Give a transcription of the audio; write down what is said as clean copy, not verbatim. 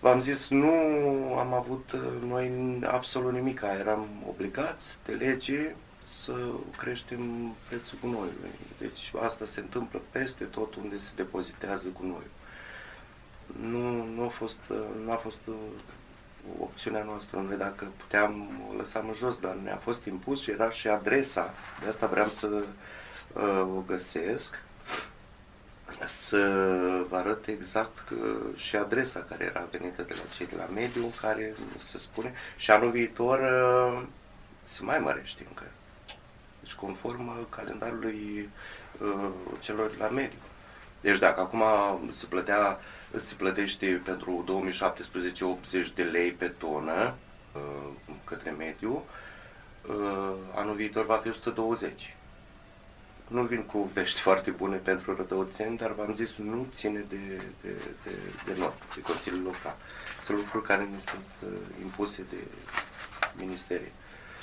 V-am zis, nu am avut noi absolut nimic. Eram obligați de lege să creștem prețul gunoiului. Deci asta se întâmplă peste tot unde se depozitează gunoiul. Nu a fost opțiunea noastră. Noi dacă puteam, o lăsam în jos, dar ne-a fost impus și era și adresa. De asta vreau să o găsesc, să vă arăt exact și adresa care era venită de la cei de la mediu, în care se spune, și anul viitor se mai mărește încă. Deci conform calendarului celor de la mediu. Deci dacă acum se plătește pentru 2017 80 de lei pe tonă către mediu, anul viitor va fi 120. Nu vin cu vești foarte bune pentru rădăuțeni, dar v-am zis, nu ține de noi, de Consiliul Local. Sunt lucruri care ne sunt impuse de ministerie.